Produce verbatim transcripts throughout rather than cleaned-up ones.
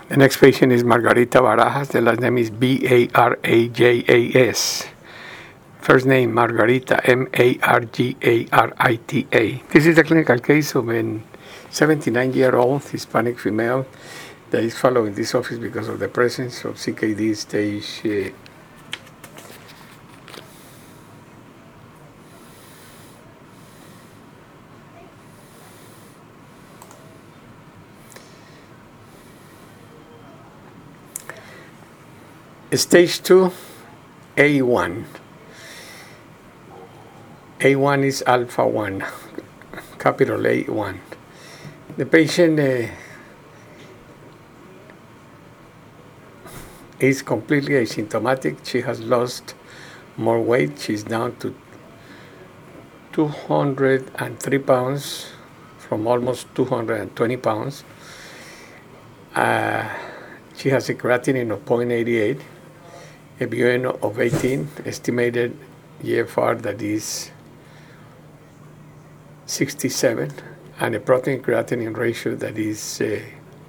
The next patient is Margarita Barajas. The last name is B A R A J A S. First name Margarita, M A R G A R I T A. This is a clinical case of a seventy-nine-year-old Hispanic female that is following this office because of the presence of C K D stage uh, Stage two, A one. A one is alpha one, capital A one. The patient uh, is completely asymptomatic. She has lost more weight. She's down to two hundred three pounds from almost two hundred twenty pounds. Uh, she has a creatinine of zero point eight eight. A B U N of eighteen, estimated E F R that is sixty-seven, and a protein creatinine ratio that is uh,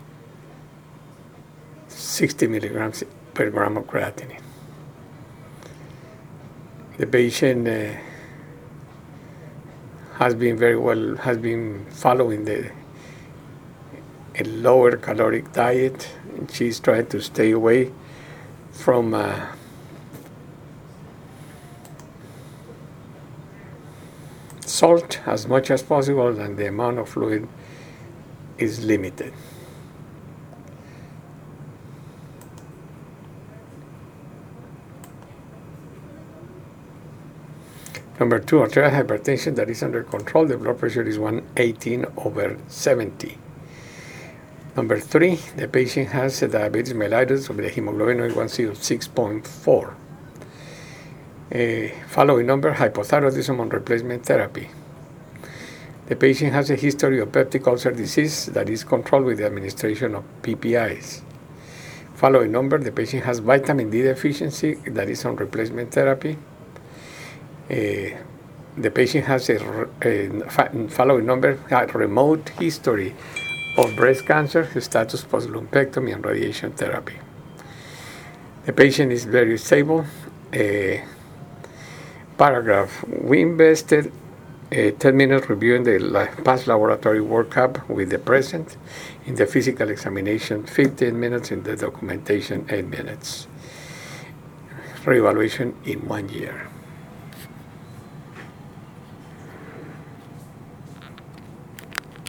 sixty milligrams per gram of creatinine. The patient uh, has been very well, has been following the a lower caloric diet, and she's trying to stay away from uh, salt as much as possible, and the amount of fluid is limited. Number two, arterial hypertension that is under control. The blood pressure is one eighteen over seventy. Number three, the patient has a diabetes mellitus with a hemoglobin A one C of six point four. Uh, following number, hypothyroidism on replacement therapy. The patient has a history of peptic ulcer disease that is controlled with the administration of P P Is. Following number, the patient has vitamin D deficiency that is on replacement therapy. Uh, the patient has a, a following number, a remote history of breast cancer, status post-lumpectomy, and radiation therapy. The patient is very stable. Uh, paragraph, we invested uh, ten minutes reviewing the past laboratory workup with the present, in the physical examination fifteen minutes, in the documentation eight minutes. Reevaluation in one year.